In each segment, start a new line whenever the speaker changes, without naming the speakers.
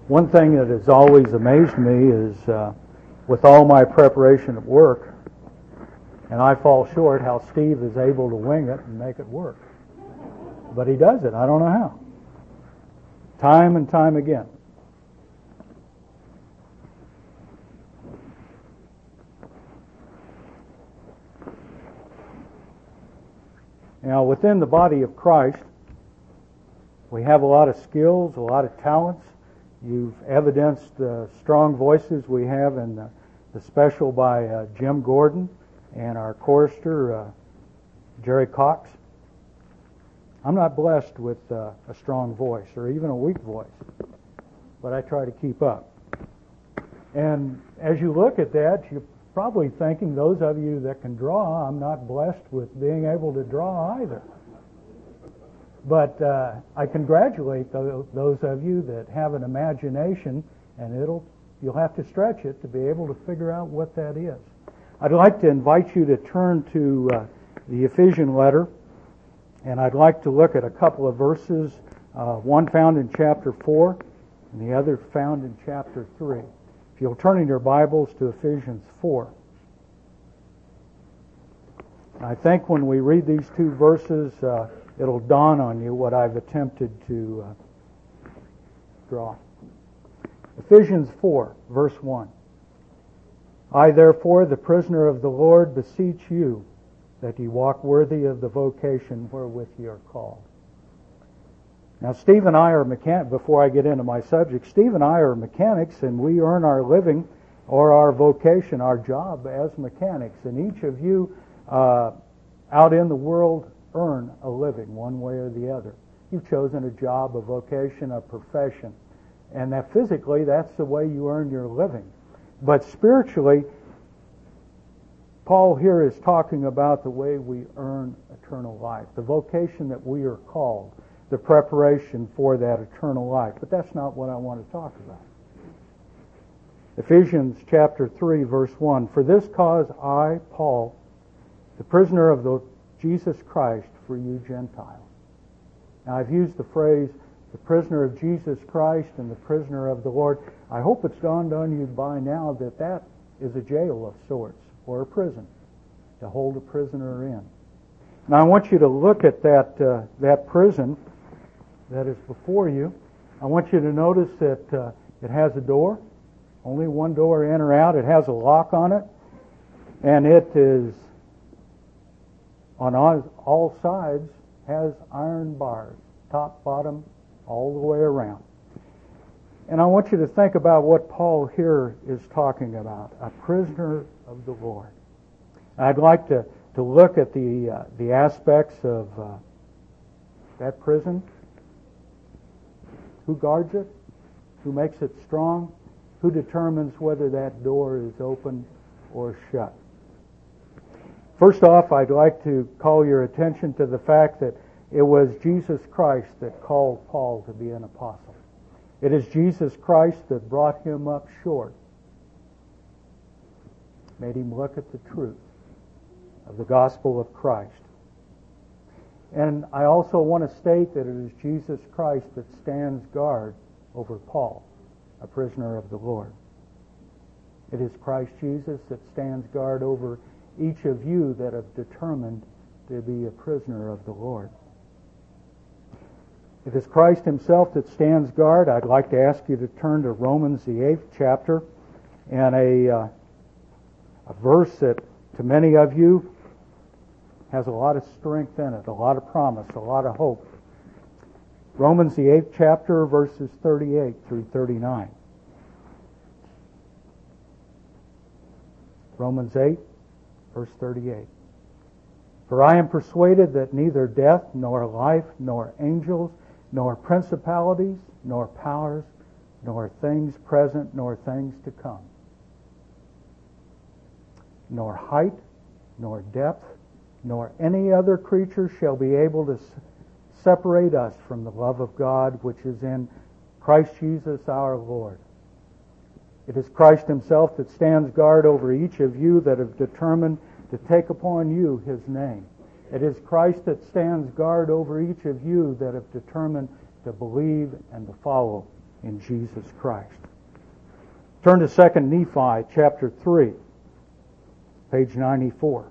One thing that has always amazed me is with all my preparation at work, and I fall short, how Steve is able to wing it and make it work. But he does it. I don't know how. Time and time again. Now, within the body of Christ, we have a lot of skills, a lot of talents. You've evidenced the strong voices we have in the special by Jim Gordon and our chorister, Jerry Cox. I'm not blessed with a strong voice or even a weak voice, but I try to keep up. And as you look at that, you're probably thinking, those of you that can draw, I'm not blessed with being able to draw either. But I congratulate those of you that have an imagination, and you'll have to stretch it to be able to figure out what that is. I'd like to invite you to turn to the Ephesian letter, and I'd like to look at a couple of verses, one found in chapter 4 and the other found in chapter 3. If you'll turn in your Bibles to Ephesians 4. I think when we read these two verses, it'll dawn on you what I've attempted to draw. Ephesians 4, verse 1. I, therefore, the prisoner of the Lord, beseech you that ye walk worthy of the vocation wherewith ye are called. Now, Steve and I are mechanics. Before I get into my subject, Steve and I are mechanics, and we earn our living or our vocation, our job as mechanics. And each of you out in the world earn a living one way or the other. You've chosen a job, a vocation, a profession. And that physically, that's the way you earn your living. But spiritually, Paul here is talking about the way we earn eternal life, the vocation that we are called, the preparation for that eternal life. But that's not what I want to talk about. Ephesians chapter 3, verse 1. For this cause I, Paul, the prisoner of the Jesus Christ for you Gentiles. Now, I've used the phrase, the prisoner of Jesus Christ and the prisoner of the Lord. I hope it's dawned on you by now that that is a jail of sorts, or a prison, to hold a prisoner in. Now, I want you to look at that prison that is before you. I want you to notice that it has a door, only one door in or out. It has a lock on it, and it is on all sides has iron bars, top, bottom, all the way around. And I want you to think about what Paul here is talking about, a prisoner of the Lord. I'd like to look at the aspects of that prison. Who guards it? Who makes it strong? Who determines whether that door is open or shut? First off, I'd like to call your attention to the fact that it was Jesus Christ that called Paul to be an apostle. It is Jesus Christ that brought him up short, made him look at the truth of the gospel of Christ. And I also want to state that it is Jesus Christ that stands guard over Paul, a prisoner of the Lord. It is Christ Jesus that stands guard over each of you that have determined to be a prisoner of the Lord. It is Christ himself that stands guard. I'd like to ask you to turn to Romans, the 8th chapter, and a verse that to many of you has a lot of strength in it, a lot of promise, a lot of hope. Romans, the 8th chapter, verses 38 through 39. Romans 8, verse 38. For I am persuaded that neither death, nor life, nor angels, nor principalities, nor powers, nor things present, nor things to come, nor height, nor depth, nor any other creature shall be able to separate us from the love of God which is in Christ Jesus our Lord. It is Christ himself that stands guard over each of you that have determined to take upon you his name. It is Christ that stands guard over each of you that have determined to believe and to follow in Jesus Christ. Turn to 2 Nephi chapter 3, page 94.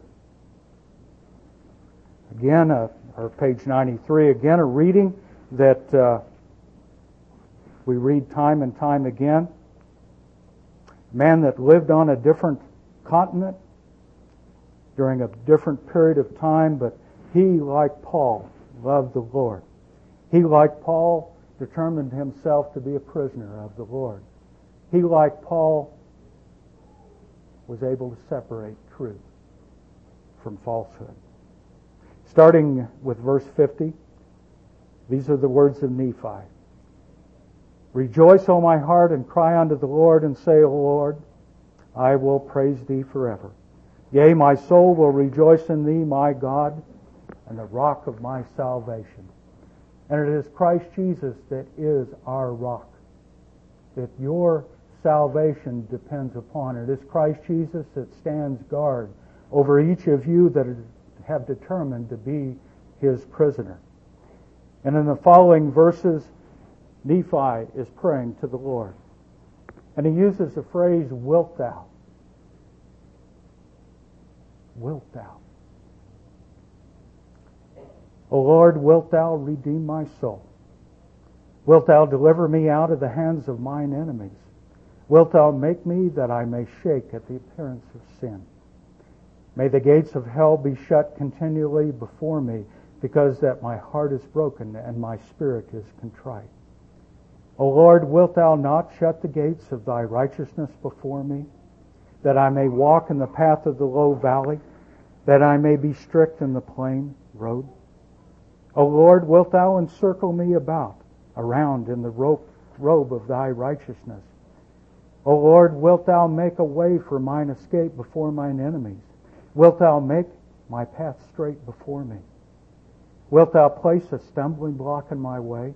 Again, or page 93, again a reading that we read time and time again. A man that lived on a different continent during a different period of time, but he, like Paul, loved the Lord. He, like Paul, determined himself to be a prisoner of the Lord. He, like Paul, was able to separate truth from falsehood. Starting with verse 50, these are the words of Nephi. Rejoice, O my heart, and cry unto the Lord, and say, O Lord, I will praise thee forever. Yea, my soul will rejoice in thee, my God, and the rock of my salvation. And it is Christ Jesus that is our rock, that your salvation depends upon. It is Christ Jesus that stands guard over each of you that have determined to be his prisoner. And in the following verses, Nephi is praying to the Lord. And he uses the phrase, wilt thou? Wilt thou? O Lord, wilt thou redeem my soul? Wilt thou deliver me out of the hands of mine enemies? Wilt thou make me that I may shake at the appearance of sin? May the gates of hell be shut continually before me, because that my heart is broken and my spirit is contrite. O Lord, wilt thou not shut the gates of thy righteousness before me, that I may walk in the path of the low valley, that I may be strict in the plain road? O Lord, wilt thou encircle me around in the robe of thy righteousness? O Lord, wilt thou make a way for mine escape before mine enemies? Wilt thou make my path straight before me? Wilt thou place a stumbling block in my way?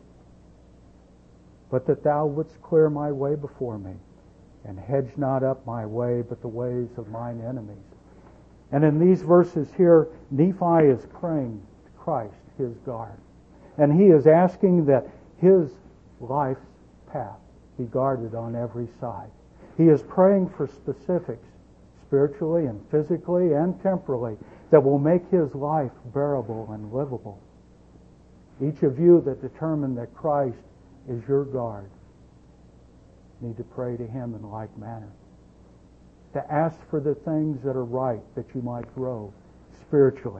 But that thou wouldst clear my way before me, and hedge not up my way, but the ways of mine enemies. And in these verses here, Nephi is praying to Christ, his guard. And he is asking that his life's path be guarded on every side. He is praying for specifics, spiritually and physically and temporally, that will make his life bearable and livable. Each of you that determine that Christ is your guard need to pray to him in like manner, to ask for the things that are right, that you might grow spiritually.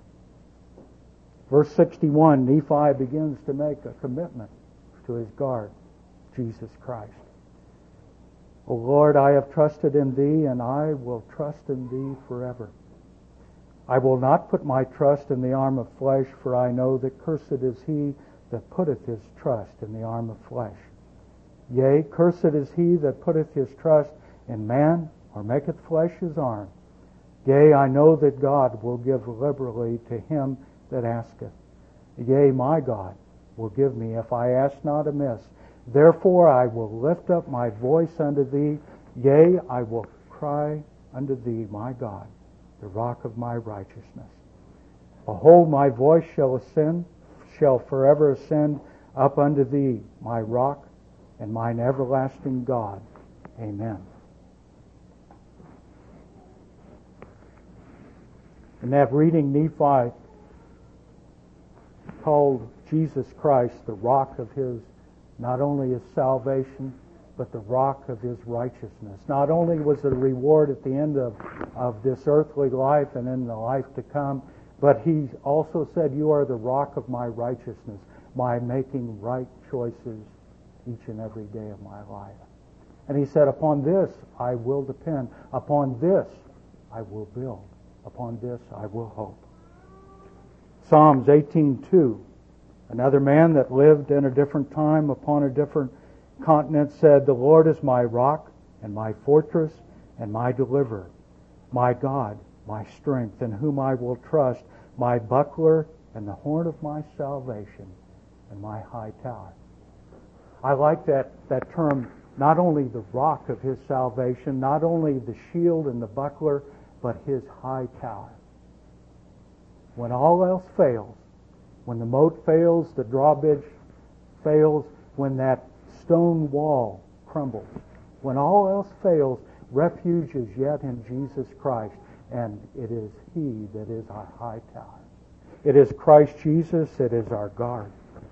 Verse 61, Nephi begins to make a commitment to his guard, Jesus Christ. O Lord, I have trusted in thee, and I will trust in thee forever. I will not put my trust in the arm of flesh, for I know that cursed is he that putteth his trust in the arm of flesh. Yea, cursed is he that putteth his trust in man, or maketh flesh his arm. Yea, I know that God will give liberally to him that asketh. Yea, my God will give me if I ask not amiss. Therefore I will lift up my voice unto thee. Yea, I will cry unto thee, my God, the rock of my righteousness. Behold, my voice shall forever ascend up unto thee, my rock and mine everlasting God. Amen. In that reading, Nephi called Jesus Christ the rock of his, not only his salvation, but the rock of his righteousness. Not only was it a reward at the end of this earthly life and in the life to come, but he also said, you are the rock of my righteousness, by making right choices each and every day of my life. And he said, upon this I will depend, upon this I will build, upon this I will hope. Psalms 18:2, another man that lived in a different time upon a different continent said, the Lord is my rock and my fortress and my deliverer, my God, my strength, in whom I will trust, my buckler and the horn of my salvation and my high tower. I like that term, not only the rock of his salvation, not only the shield and the buckler, but his high tower. When all else fails, when the moat fails, the drawbridge fails, when that stone wall crumbles. When all else fails, refuge is yet in Jesus Christ, and it is He that is our high tower. It is Christ Jesus that is our guard.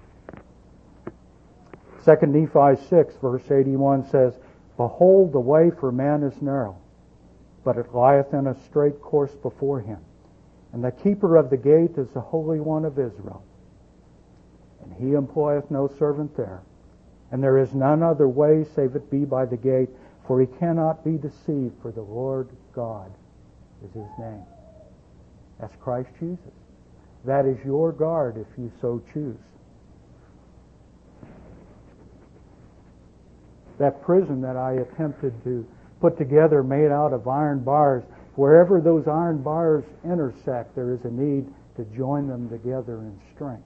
2 Nephi 6, verse 81 says, Behold, the way for man is narrow, but it lieth in a straight course before him. And the keeper of the gate is the Holy One of Israel. And he employeth no servant there. And there is none other way save it be by the gate, for he cannot be deceived, for the Lord God is his name. That's Christ Jesus. That is your guard if you so choose. That prison that I attempted to put together made out of iron bars, wherever those iron bars intersect, there is a need to join them together in strength.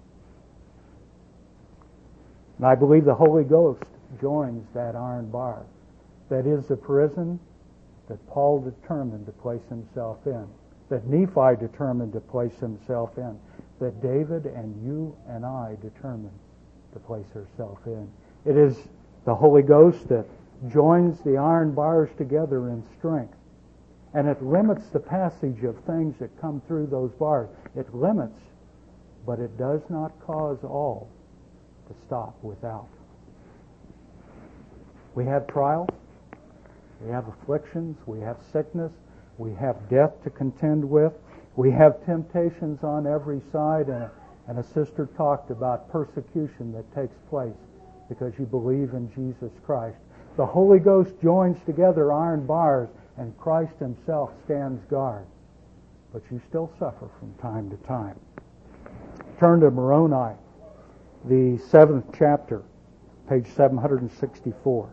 And I believe the Holy Ghost joins that iron bar. That is the prison that Paul determined to place himself in, that Nephi determined to place himself in, that David and you and I determined to place ourselves in. It is the Holy Ghost that joins the iron bars together in strength. And it limits the passage of things that come through those bars. It limits, but it does not cause all to stop without. We have trials, we have afflictions, we have sickness, we have death to contend with, we have temptations on every side, and a sister talked about persecution that takes place because you believe in Jesus Christ. The Holy Ghost joins together iron bars, and Christ himself stands guard. But you still suffer from time to time. Turn to Moroni, the 7th chapter, page 764.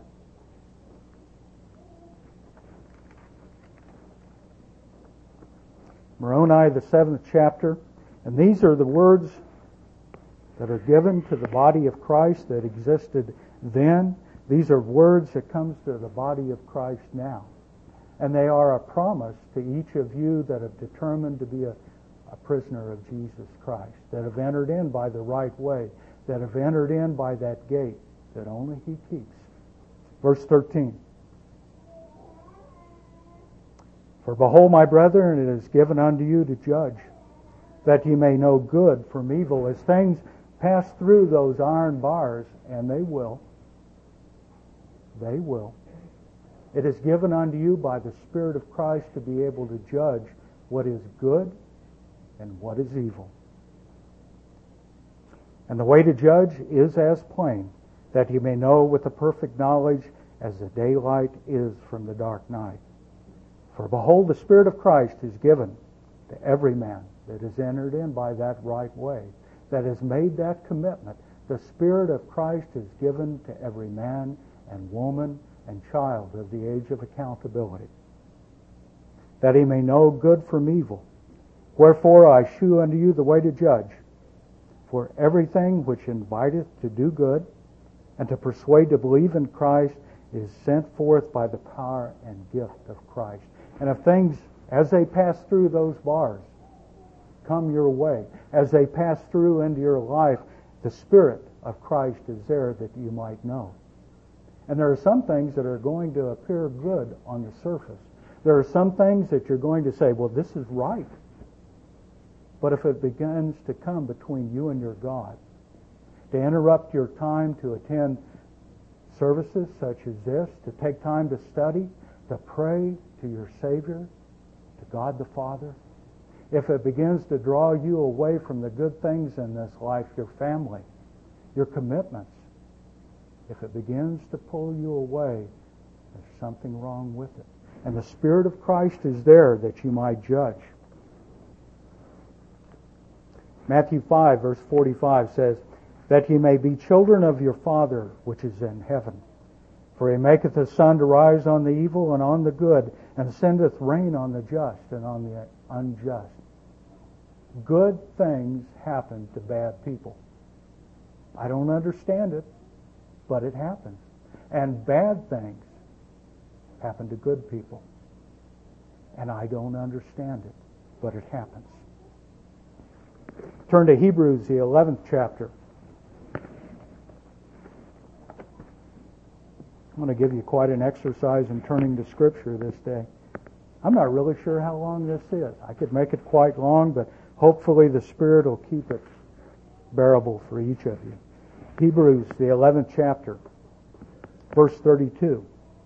Moroni, the 7th chapter, and these are the words that are given to the body of Christ that existed then. These are words that comes to the body of Christ now. And they are a promise to each of you that have determined to be a prisoner of Jesus Christ, that have entered in by the right way, that have entered in by that gate that only He keeps. Verse 13. For behold, my brethren, it is given unto you to judge, that ye may know good from evil. As things pass through those iron bars, and they will, it is given unto you by the Spirit of Christ to be able to judge what is good and what is evil. And the way to judge is as plain, that you may know with a perfect knowledge as the daylight is from the dark night. For behold, the Spirit of Christ is given to every man that is entered in by that right way, that has made that commitment. The Spirit of Christ is given to every man and woman and child of the age of accountability, that he may know good from evil. Wherefore I shew unto you the way to judge. For everything which inviteth to do good and to persuade to believe in Christ is sent forth by the power and gift of Christ. And if things, as they pass through those bars, come your way, as they pass through into your life, the Spirit of Christ is there that you might know. And there are some things that are going to appear good on the surface. There are some things that you're going to say, well, this is right. But if it begins to come between you and your God, to interrupt your time to attend services such as this, to take time to study, to pray to your Savior, to God the Father, if it begins to draw you away from the good things in this life, your family, your commitments, if it begins to pull you away, there's something wrong with it. And the Spirit of Christ is there that you might judge. Matthew 5, verse 45 says, that ye may be children of your Father which is in heaven. For he maketh his sun to rise on the evil and on the good, and sendeth rain on the just and on the unjust. Good things happen to bad people. I don't understand it, but it happens. And bad things happen to good people. And I don't understand it, but it happens. Turn to Hebrews, the 11th chapter. I'm going to give you quite an exercise in turning to Scripture this day. I'm not really sure how long this is. I could make it quite long, but hopefully the Spirit will keep it bearable for each of you. Hebrews, the 11th chapter, verse 32.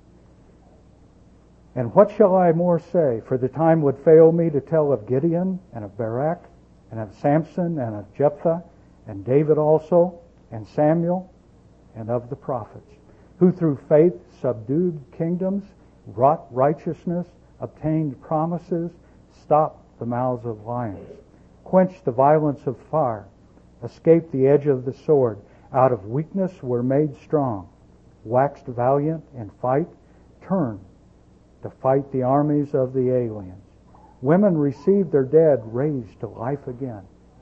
And what shall I more say? For the time would fail me to tell of Gideon, and of Barak, and of Samson, and of Jephthah, and David also, and Samuel, and of the prophets, who through faith subdued kingdoms, wrought righteousness, obtained promises, stopped the mouths of lions, quenched the violence of fire, escaped the edge of the sword, out of weakness were made strong, waxed valiant in fight, turned to fight the armies of the aliens. Women received their dead raised to life again.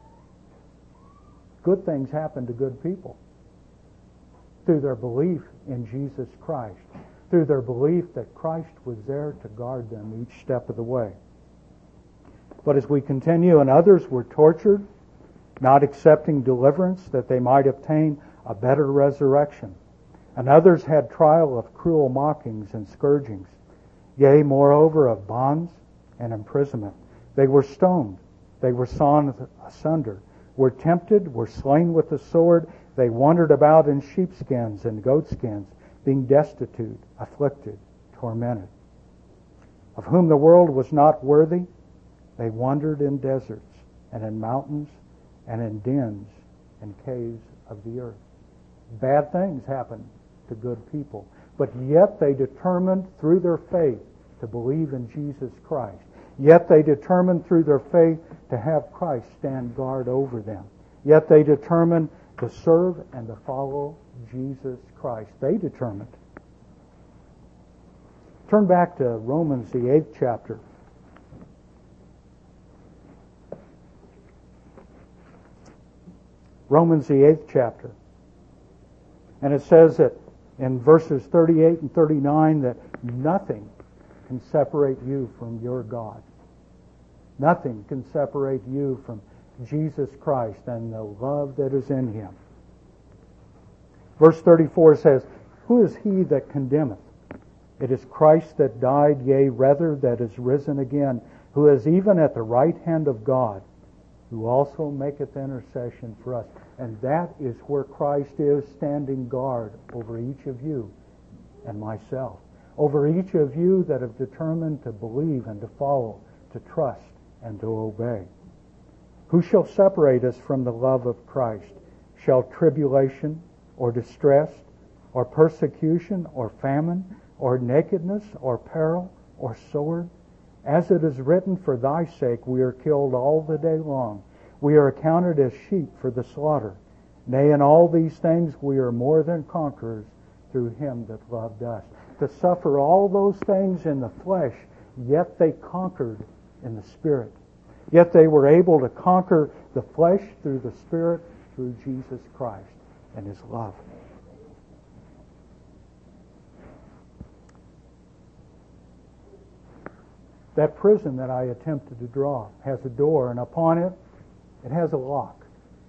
Good things happen to good people through their belief in Jesus Christ, through their belief that Christ was there to guard them each step of the way. But as we continue, and others were tortured, not accepting deliverance that they might obtain a better resurrection. And others had trial of cruel mockings and scourgings, yea, moreover, of bonds and imprisonment. They were stoned, they were sawn asunder, were tempted, were slain with the sword. They wandered about in sheepskins and goatskins, being destitute, afflicted, tormented. Of whom the world was not worthy, they wandered in deserts and in mountains and in dens and caves of the earth. Bad things happen to good people, but yet they determined through their faith to believe in Jesus Christ. Yet they determined through their faith to have Christ stand guard over them. Yet they determined to serve and to follow Jesus Christ. They determined. Turn back to Romans, the 8th chapter. Romans, the 8th chapter. And it says that in verses 38 and 39 that nothing can separate you from your God. Nothing can separate you from Jesus Christ and the love that is in Him. Verse 34 says, Who is he that condemneth? It is Christ that died, yea, rather that is risen again, who is even at the right hand of God, who also maketh intercession for us. And that is where Christ is standing guard over each of you and myself. Over each of you that have determined to believe and to follow, to trust and to obey. Who shall separate us from the love of Christ? Shall tribulation, or distress, or persecution, or famine, or nakedness, or peril, or sword? As it is written, For thy sake we are killed all the day long. We are accounted as sheep for the slaughter. Nay, in all these things we are more than conquerors through Him that loved us. To suffer all those things in the flesh, yet they conquered in the Spirit. Yet they were able to conquer the flesh through the Spirit, through Jesus Christ and His love. That prison that I attempted to draw has a door, and upon it, it has a lock.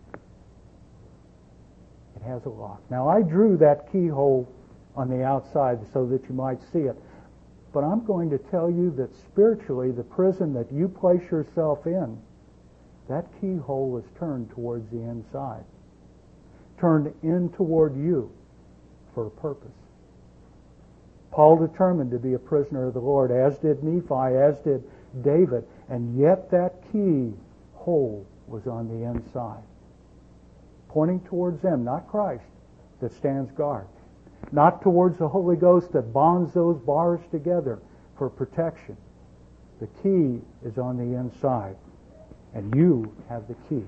It has a lock. Now, I drew that keyhole on the outside so that you might see it. But I'm going to tell you that spiritually, the prison that you place yourself in, that keyhole is turned towards the inside. Turned in toward you for a purpose. Paul determined to be a prisoner of the Lord, as did Nephi, as did David, and yet that keyhole was on the inside. Pointing towards them, not Christ, that stands guard. Not towards the Holy Ghost that bonds those bars together for protection. The key is on the inside, and you have the key.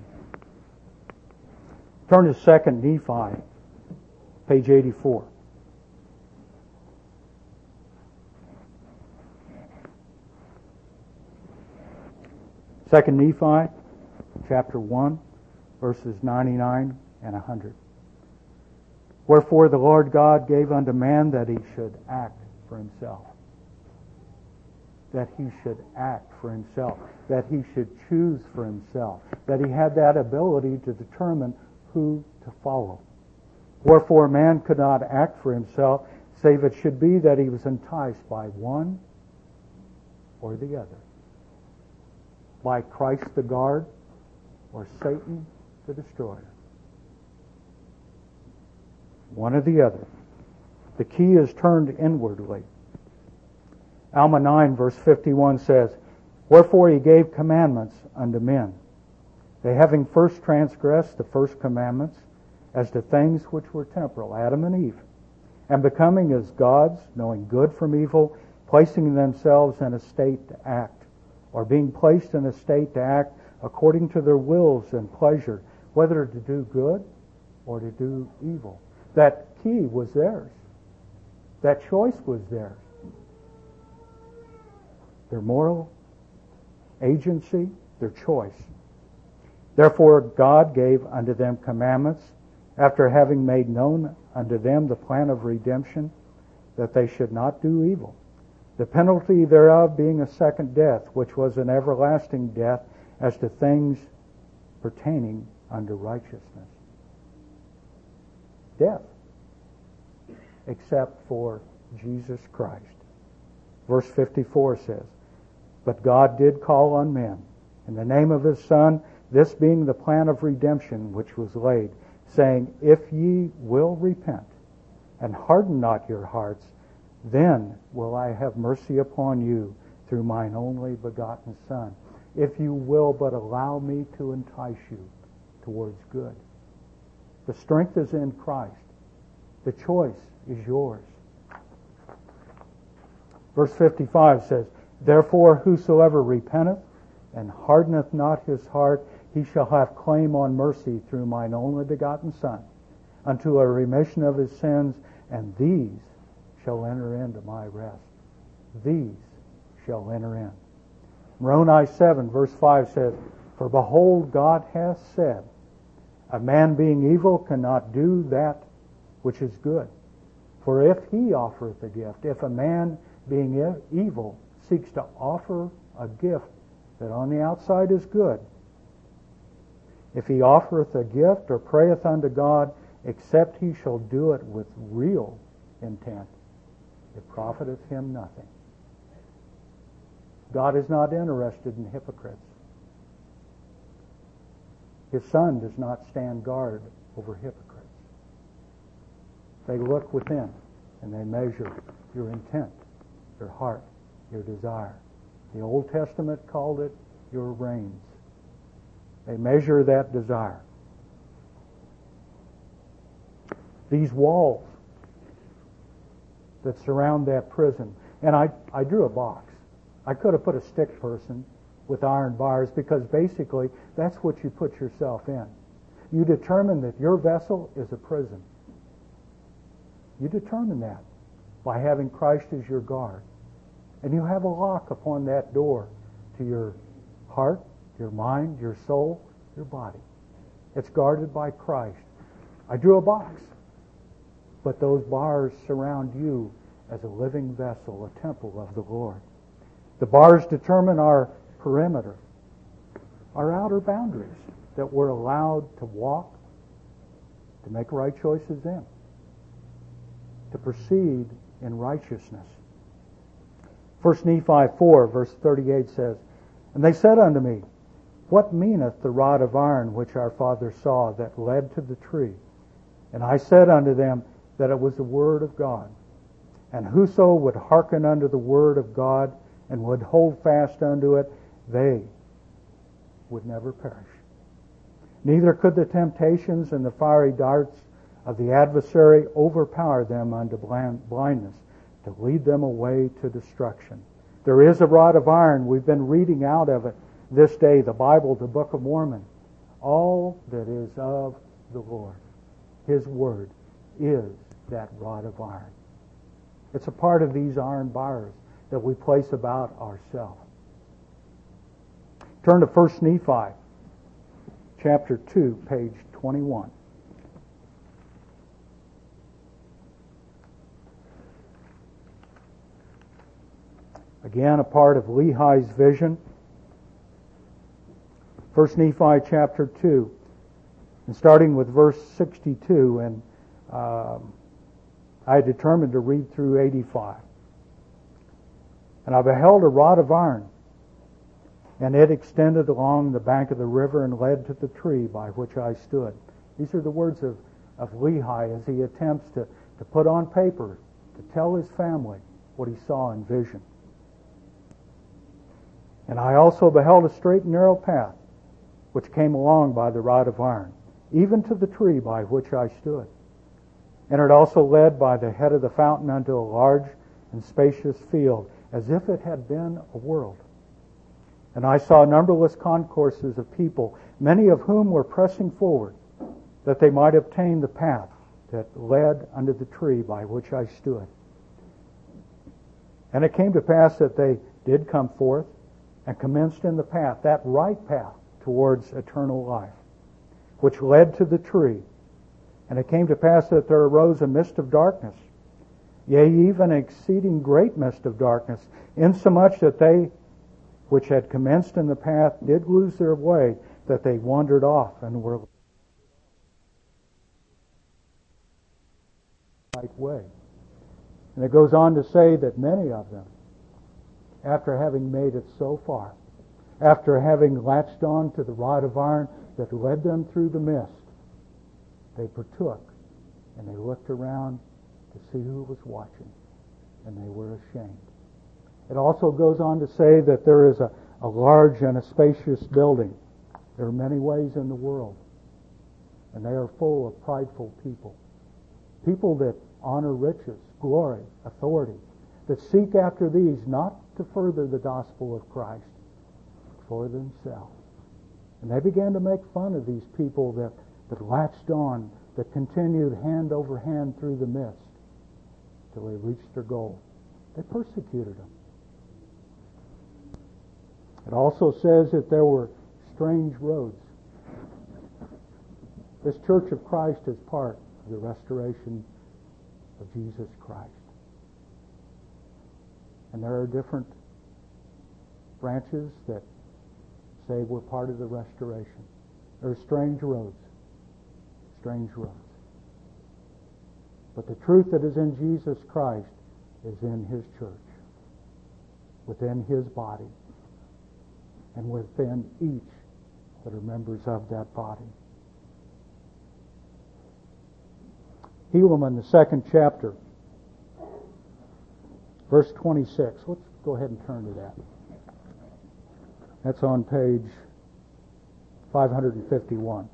Turn to 2 Nephi, page 84. 2 Nephi, chapter 1, verses 99 and 100. Wherefore the Lord God gave unto man that he should act for himself. That he should act for himself. That he should choose for himself. That he had that ability to determine who to follow. Wherefore man could not act for himself, save it should be that he was enticed by one or the other, by Christ the guard or Satan the destroyer. One or the other. The key is turned inwardly. Alma 9 verse 51 says, Wherefore he gave commandments unto men, they having first transgressed the first commandments as to things which were temporal, Adam and Eve, and becoming as gods, knowing good from evil, placing themselves in a state to act, or being placed in a state to act according to their wills and pleasure, whether to do good or to do evil. That key was theirs. That choice was theirs. Their moral agency, their choice. Therefore God gave unto them commandments, after having made known unto them the plan of redemption, that they should not do evil. The penalty thereof being a second death, which was an everlasting death, as to things pertaining unto righteousness. Death, except for Jesus Christ. Verse 54 says, But God did call on men in the name of his Son, this being the plan of redemption which was laid, saying, If ye will repent, and harden not your hearts, then will I have mercy upon you through mine only begotten Son, if you will but allow me to entice you towards good. The strength is in Christ. The choice is yours. Verse 55 says, Therefore whosoever repenteth and hardeneth not his heart, he shall have claim on mercy through mine only begotten Son, unto a remission of his sins, and these shall enter into my rest. These shall enter in. Moroni 7 verse 5 says, For behold, God hath said, A man being evil cannot do that which is good. For if he offereth a gift, if a man being evil seeks to offer a gift that on the outside is good, if he offereth a gift or prayeth unto God, except he shall do it with real intent, it profiteth him nothing. God is not interested in hypocrites. His Son does not stand guard over hypocrites. They look within and they measure your intent, your heart, your desire. The Old Testament called it your reins. They measure that desire. These walls that surround that prison, and I drew a box. I could have put a stick person with iron bars, because basically that's what you put yourself in. You determine that your vessel is a prison. You determine that by having Christ as your guard. And you have a lock upon that door to your heart, your mind, your soul, your body. It's guarded by Christ. I drew a box, but those bars surround you as a living vessel, a temple of the Lord. The bars determine our perimeter, our outer boundaries that we're allowed to walk, to make right choices in, to proceed in righteousness. 1 Nephi 4, verse 38 says, And they said unto me, What meaneth the rod of iron which our father saw that led to the tree? And I said unto them that it was the word of God. And whoso would hearken unto the word of God and would hold fast unto it, they would never perish. Neither could the temptations and the fiery darts of the adversary overpower them unto blindness, to lead them away to destruction. There is a rod of iron. We've been reading out of it this day, the Bible, the Book of Mormon. All that is of the Lord, His Word, is that rod of iron. It's a part of these iron bars that we place about ourselves. Turn to 1 Nephi, chapter 2, page 21. Again, a part of Lehi's vision. 1 Nephi chapter 2, and starting with verse 62, and I determined to read through 85. And I beheld a rod of iron, and it extended along the bank of the river and led to the tree by which I stood. These are the words of Lehi as he attempts to put on paper, to tell his family what he saw in vision. And I also beheld a straight and narrow path, which came along by the rod of iron, even to the tree by which I stood. And it also led by the head of the fountain unto a large and spacious field, as if it had been a world. And I saw numberless concourses of people, many of whom were pressing forward, that they might obtain the path that led unto the tree by which I stood. And it came to pass that they did come forth and commenced in the path, that right path towards eternal life, which led to the tree. And it came to pass that there arose a mist of darkness, yea, even exceeding great mist of darkness, insomuch that they which had commenced in the path did lose their way, that they wandered off and were right way. And it goes on to say that many of them, after having made it so far, after having latched on to the rod of iron that led them through the mist, they partook and they looked around to see who was watching, and they were ashamed. It also goes on to say that there is a large and a spacious building. There are many ways in the world, and they are full of prideful people. People that honor riches, glory, authority, that seek after these not to further the gospel of Christ, but for themselves. And they began to make fun of these people that latched on, that continued hand over hand through the mist till they reached their goal. They persecuted them. It also says that there were strange roads. This Church of Christ is part of the restoration of Jesus Christ. And there are different branches that say we're part of the restoration. There are strange roads. Strange roads. But the truth that is in Jesus Christ is in His church, within His body, and within each that are members of that body. Helaman, the 2nd chapter, verse 26. Let's go ahead and turn to that. That's on page 551.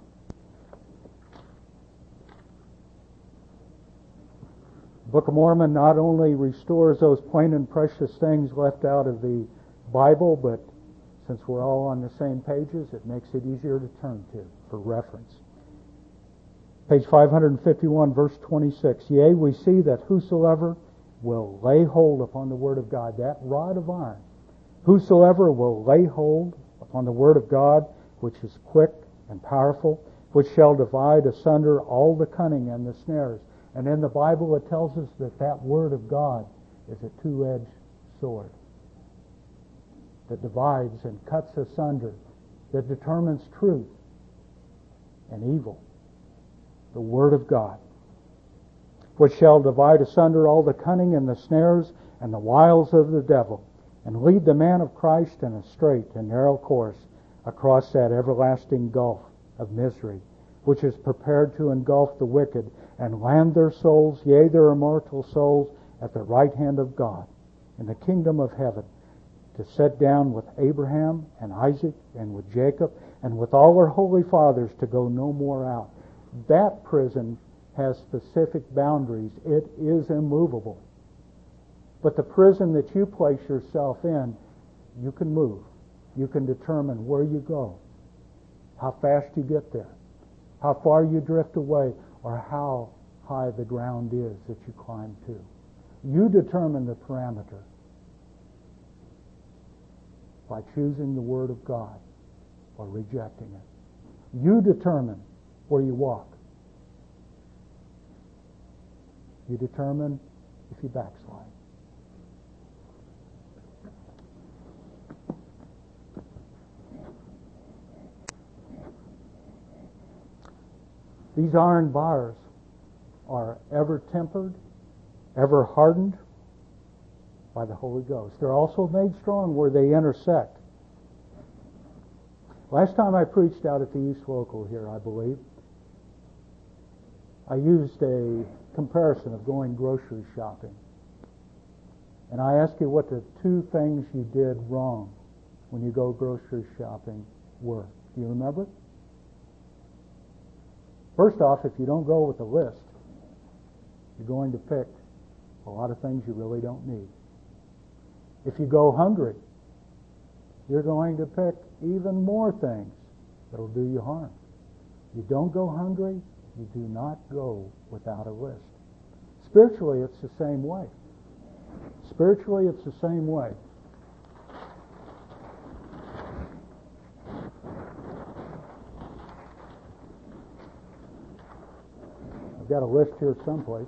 The Book of Mormon not only restores those plain and precious things left out of the Bible, but since we're all on the same pages, it makes it easier to turn to for reference. Page 551, verse 26. Yea, we see that whosoever will lay hold upon the Word of God, that rod of iron, whosoever will lay hold upon the Word of God, which is quick and powerful, which shall divide asunder all the cunning and the snares. And in the Bible it tells us that that Word of God is a two-edged sword that divides and cuts asunder, that determines truth and evil. The Word of God, which shall divide asunder all the cunning and the snares and the wiles of the devil, and lead the man of Christ in a straight and narrow course across that everlasting gulf of misery, which is prepared to engulf the wicked and land their souls, yea, their immortal souls, at the right hand of God in the kingdom of heaven, to set down with Abraham and Isaac and with Jacob and with all our holy fathers to go no more out. That prison has specific boundaries. It is immovable. But the prison that you place yourself in, you can move. You can determine where you go, how fast you get there, how far you drift away, or how high the ground is that you climb to. You determine the parameter by choosing the Word of God or rejecting it. You determine where you walk. You determine if you backslide. These iron bars are ever tempered ever hardened by the Holy Ghost. They're also made strong where they intersect. Last time I preached out at the East Local here, I believe, I used a comparison of going grocery shopping. And I asked you what the two things you did wrong when you go grocery shopping were. Do you remember? First off, if you don't go with a list, you're going to pick a lot of things you really don't need. If you go hungry, you're going to pick even more things that'll do you harm. You don't go hungry, you do not go without a list. Spiritually, it's the same way. Spiritually, it's the same way. I've got a list here someplace.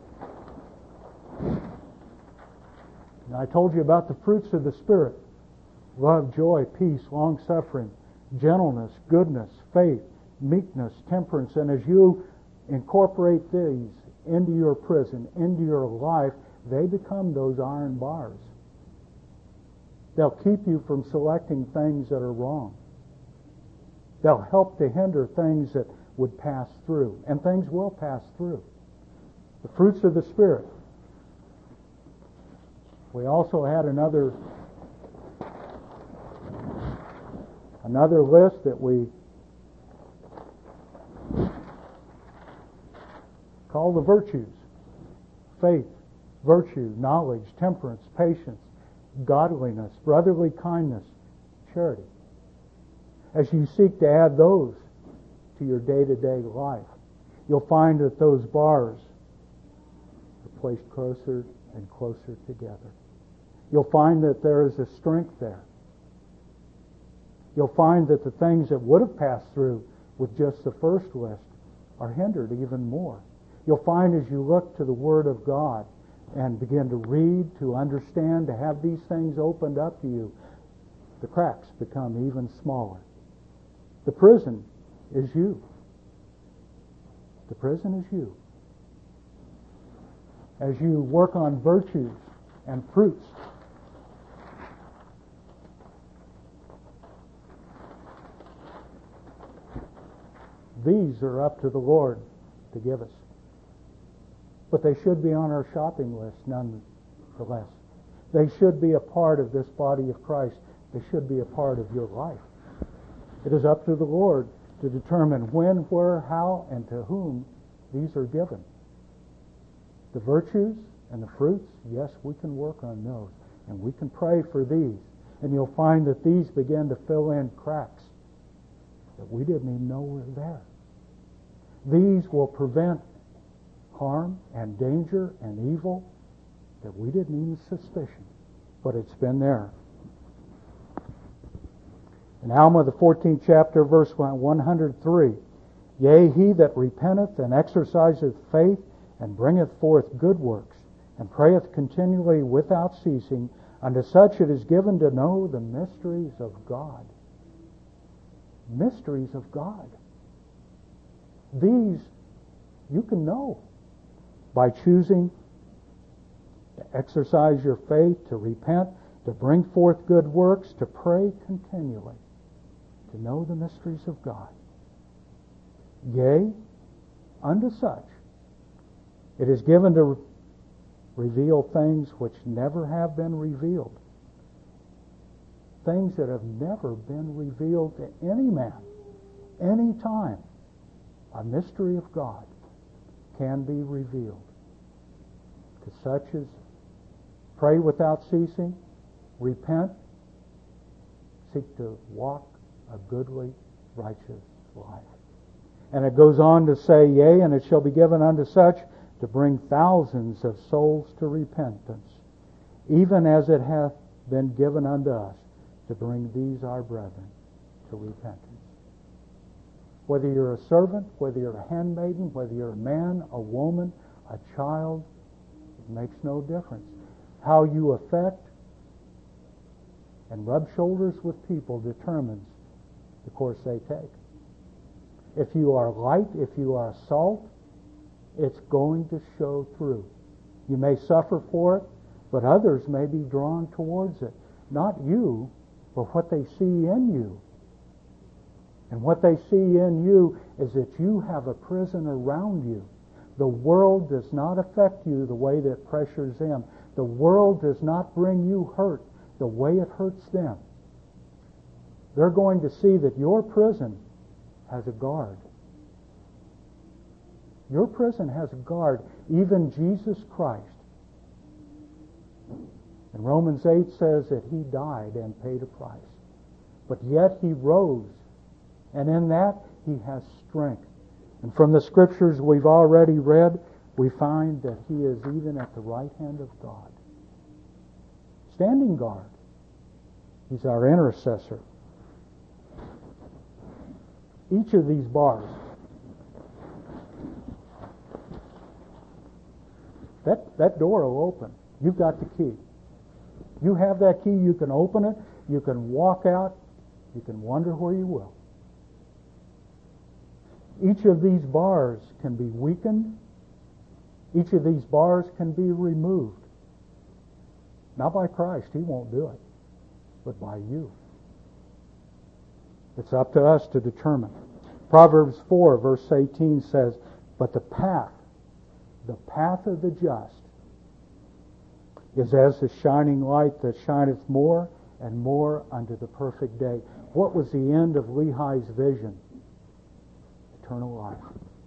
Now, I told you about the fruits of the Spirit. Love, joy, peace, long-suffering, gentleness, goodness, faith, meekness, temperance. And as you incorporate these into your prison, into your life, they become those iron bars. They'll keep you from selecting things that are wrong. They'll help to hinder things that would pass through. And things will pass through. The fruits of the Spirit. We also had another list that we call the virtues. Faith, virtue, knowledge, temperance, patience, godliness, brotherly kindness, charity. As you seek to add those to your day-to-day life, you'll find that those bars are placed closer and closer together. You'll find that there is a strength there. You'll find that the things that would have passed through with just the first list are hindered even more. You'll find as you look to the Word of God and begin to read, to understand, to have these things opened up to you, the cracks become even smaller. The prison is you. The prison is you. As you work on virtues and fruits, these are up to the Lord to give us. But they should be on our shopping list nonetheless. They should be a part of this body of Christ. They should be a part of your life. It is up to the Lord to determine when, where, how, and to whom these are given. The virtues and the fruits, yes, we can work on those. And we can pray for these. And you'll find that these begin to fill in cracks that we didn't even know were there. These will prevent harm and danger and evil that we didn't even suspicion, but it's been there. In Alma, the 14th chapter, verse 103, Yea, he that repenteth and exerciseth faith and bringeth forth good works and prayeth continually without ceasing, unto such it is given to know the mysteries of God. Mysteries of God. These you can know by choosing to exercise your faith, to repent, to bring forth good works, to pray continually, to know the mysteries of God. Yea, unto such it is given to reveal things which never have been revealed. Things that have never been revealed to any man, any time. A mystery of God can be revealed to such as pray without ceasing, repent, seek to walk a goodly, righteous life. And it goes on to say, Yea, and it shall be given unto such to bring thousands of souls to repentance, even as it hath been given unto us to bring these our brethren to repentance. Whether you're a servant, whether you're a handmaiden, whether you're a man, a woman, a child, it makes no difference. How you affect and rub shoulders with people determines the course they take. If you are light, if you are salt, it's going to show through. You may suffer for it, but others may be drawn towards it. Not you, but what they see in you. And what they see in you is that you have a prison around you. The world does not affect you the way that pressures them. The world does not bring you hurt the way it hurts them. They're going to see that your prison has a guard. Your prison has a guard, even Jesus Christ. And Romans 8 says that He died and paid a price. But yet He rose, and in that He has strength. And from the Scriptures we've already read, we find that He is even at the right hand of God. Standing guard. He's our intercessor. Each of these bars, that door will open. You've got the key. You have that key. You can open it. You can walk out. You can wander where you will. Each of these bars can be weakened. Each of these bars can be removed. Not by Christ. He won't do it. But by you. It's up to us to determine. Proverbs 4 verse 18 says, "But the path of the just is as the shining light that shineth more and more unto the perfect day." What was the end of Lehi's vision? Eternal life.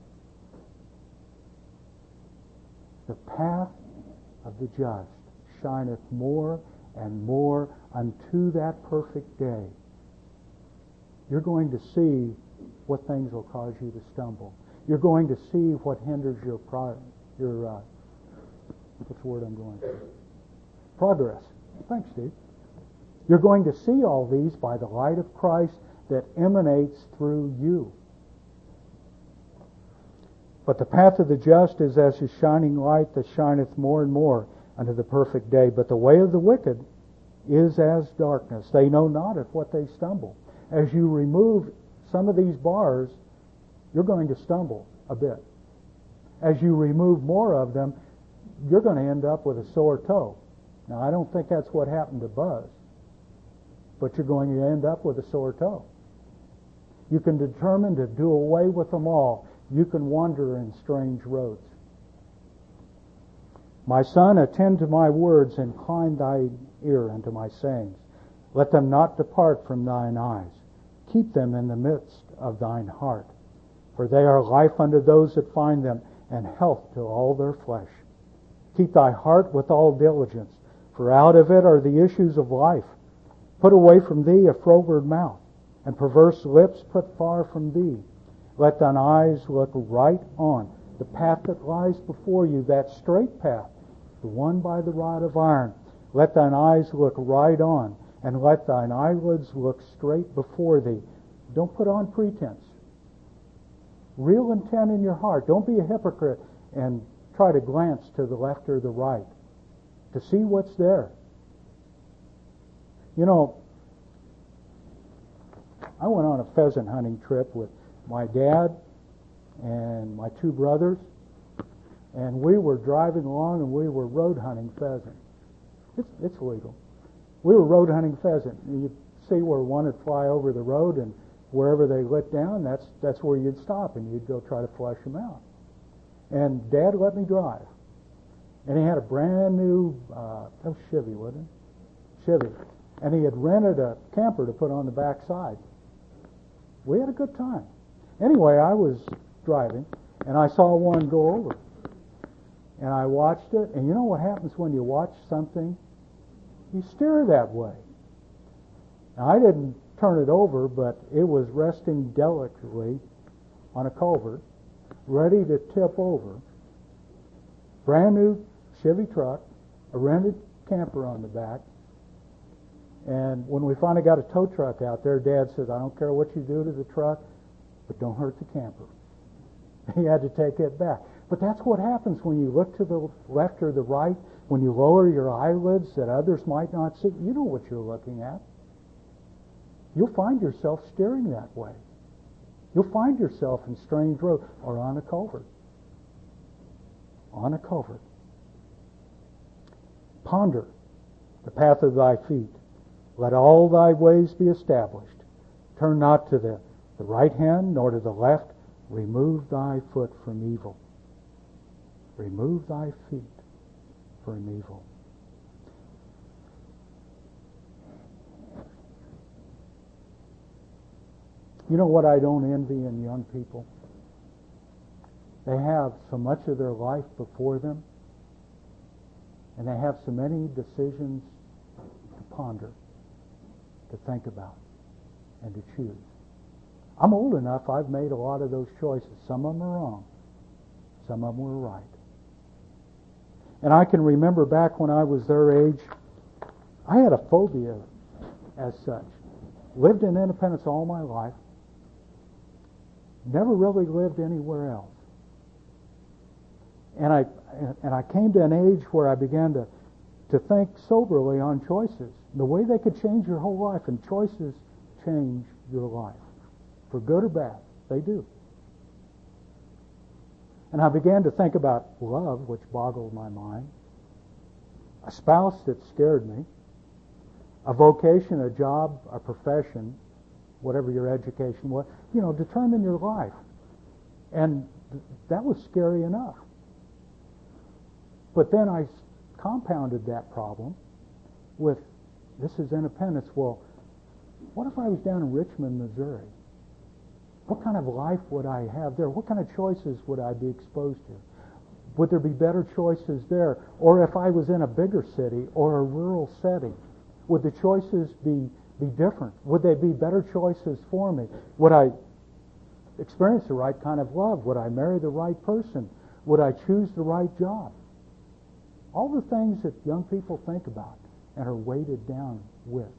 The path of the just shineth more and more unto that perfect day. You're going to see what things will cause you to stumble. You're going to see what hinders your what's the word I'm going to? Progress. Thanks, Steve. You're going to see all these by the light of Christ that emanates through you. But the path of the just is as a shining light that shineth more and more unto the perfect day. But the way of the wicked is as darkness. They know not at what they stumble. As you remove some of these bars, you're going to stumble a bit. As you remove more of them, you're going to end up with a sore toe. Now, I don't think that's what happened to Buzz, but you're going to end up with a sore toe. You can determine to do away with them all. You can wander in strange roads. My son, attend to my words, incline thy ear unto my sayings. Let them not depart from thine eyes. Keep them in the midst of thine heart. For they are life unto those that find them, and health to all their flesh. Keep thy heart with all diligence, for out of it are the issues of life. Put away from thee a froward mouth, and perverse lips put far from thee. Let thine eyes look right on the path that lies before you, that straight path, the one by the rod of iron. Let thine eyes look right on, and let thine eyelids look straight before thee. Don't put on pretense. Real intent in your heart. Don't be a hypocrite and try to glance to the left or the right to see what's there. You know, I went on a pheasant hunting trip with my dad and my two brothers, and we were driving along and we were road hunting pheasant. It's legal. We were road hunting pheasant. You'd see where one would fly over the road, and wherever they lit down, that's where you'd stop, and you'd go try to flush them out. And Dad let me drive. And he had a brand new, that was Chevy, wasn't it? Chevy. And he had rented a camper to put on the back side. We had a good time. Anyway, I was driving, and I saw one go over. And I watched it, and you know what happens when you watch something? You steer that way. Now, I didn't turn it over, but it was resting delicately on a culvert, ready to tip over. Brand new Chevy truck, a rented camper on the back. And when we finally got a tow truck out there, Dad said, "I don't care what you do to the truck, but don't hurt the camper." He had to take it back. But that's what happens when you look to the left or the right, when you lower your eyelids that others might not see. You know what you're looking at. You'll find yourself steering that way. You'll find yourself in strange roads or on a culvert. On a culvert. Ponder the path of thy feet. Let all thy ways be established. Turn not to the right hand, nor to the left. Remove thy foot from evil. Remove thy feet from evil. You know what I don't envy in young people? They have so much of their life before them, and they have so many decisions to ponder, to think about, and to choose. I'm old enough, I've made a lot of those choices. Some of them are wrong. Some of them were right. And I can remember back when I was their age, I had a phobia as such. Lived in Independence all my life. Never really lived anywhere else. And I came to an age where I began to think soberly on choices. The way they could change your whole life, and choices change your life. For good or bad, they do. And I began to think about love, which boggled my mind, a spouse that scared me, a vocation, a job, a profession, whatever your education was, determine your life. And that was scary enough. But then I compounded that problem with, this is Independence. Well, what if I was down in Richmond, Missouri? What kind of life would I have there? What kind of choices would I be exposed to? Would there be better choices there? Or if I was in a bigger city or a rural setting, would the choices be different? Would they be better choices for me? Would I experience the right kind of love? Would I marry the right person? Would I choose the right job? All the things that young people think about and are weighted down with.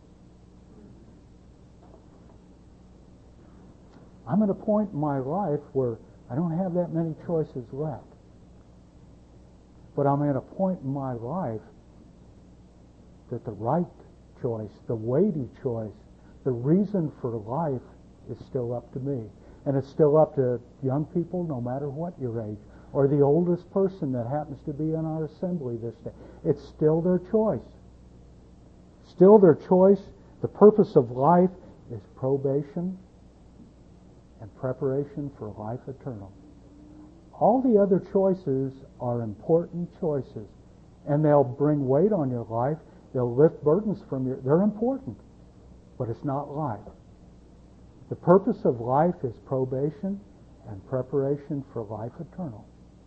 I'm at a point in my life where I don't have that many choices left. But I'm at a point in my life that the right choice, the weighty choice, the reason for life is still up to me. And it's still up to young people, no matter what your age, or the oldest person that happens to be in our assembly this day. It's still their choice. Still their choice. The purpose of life is probation and preparation for life eternal. All the other choices are important choices, and they'll bring weight on your life. They'll lift burdens from you. They're important, but it's not life. The purpose of life is probation and preparation for life eternal.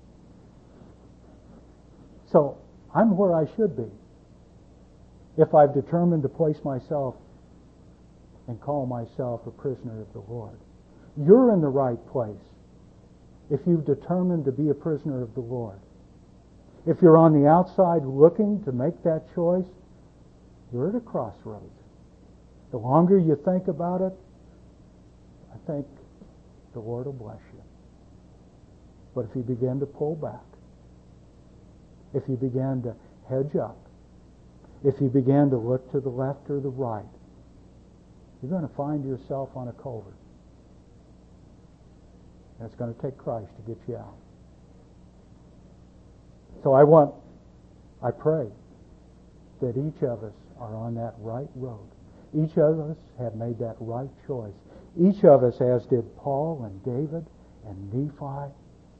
So I'm where I should be if I've determined to place myself and call myself a prisoner of the Lord. You're in the right place if you've determined to be a prisoner of the Lord. If you're on the outside looking to make that choice, you're at a crossroads. The longer you think about it, I think the Lord will bless you. But if you begin to pull back, if you begin to hedge up, if you begin to look to the left or the right, you're going to find yourself on a culvert. And it's going to take Christ to get you out. So I pray that each of us are on that right road. Each of us have made that right choice. Each of us, as did Paul and David and Nephi,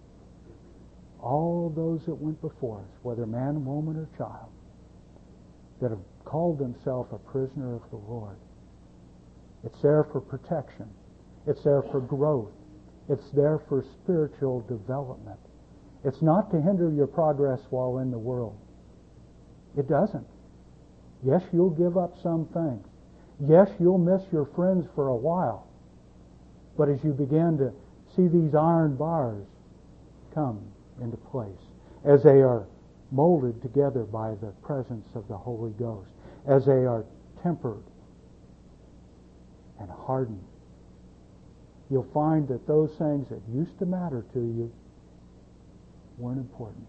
all those that went before us, whether man, woman, or child, that have called themselves a prisoner of the Lord. It's there for protection. It's there for growth. It's there for spiritual development. It's not to hinder your progress while in the world. It doesn't. Yes, you'll give up some things. Yes, you'll miss your friends for a while. But as you begin to see these iron bars come into place, as they are molded together by the presence of the Holy Ghost, as they are tempered and hardened, you'll find that those things that used to matter to you weren't important,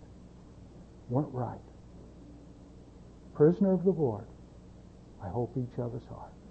weren't right. Prisoner of the Lord, I hope each of us are.